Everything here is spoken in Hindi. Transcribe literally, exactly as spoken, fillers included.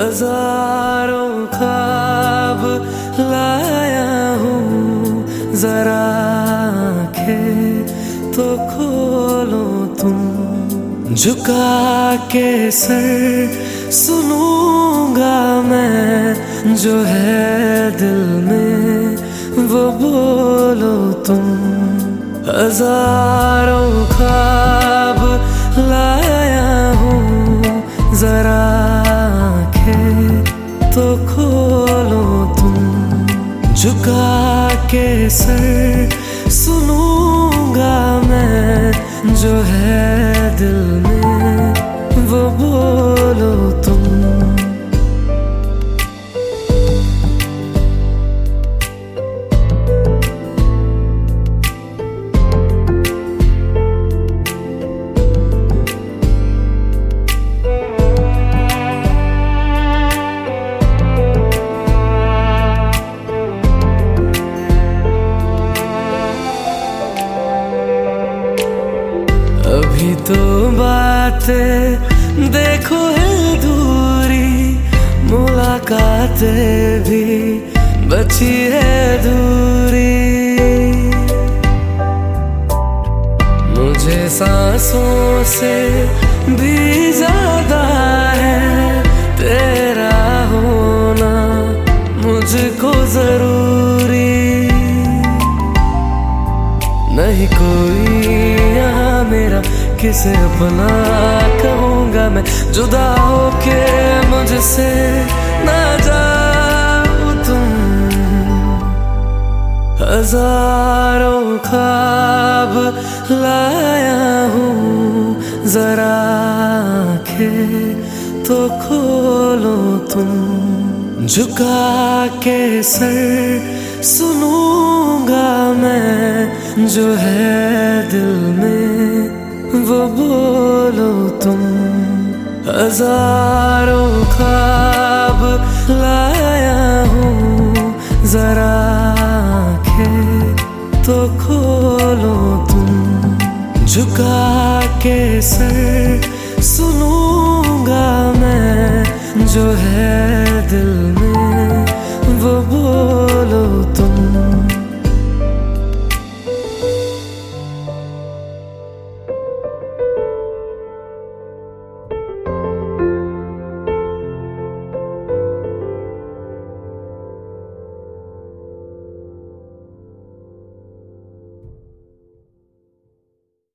हजारों ख्वाब लाया हूँ, जरा आँखें तो खोलो तुम। झुका के सर सुनूंगा मैं, जो है दिल में वो बोलो तुम। हजारों ख्वाब लाया हूँ, जरा आँखें तो खोलो तुम। झुका के सर सुनूंगा मैं, जो है दिल में वो बोलो तुम। अभी तो बातें देखो है दूरी, मुलाकातें भी बची है दूरी। मुझे सांसों से भी ज्यादा है तेरा होना मुझको जरूरी। नहीं कोई यहाँ मेरा, किसे अपना कहूँगा मैं। जुदा होके मुझसे ना जाओ तुम। हजारों ख्वाब लाया हूँ, जरा आँखें तो खोलो तुम। झुका के सर सुनूंगा मैं, जो है दिल में वो बोलो तुम। हजारों ख्वाब लाया हूँ, जरा आँखें तो खोलो तुम। झुका के सर सुनूंगा मैं, जो है दिल में वो बोलो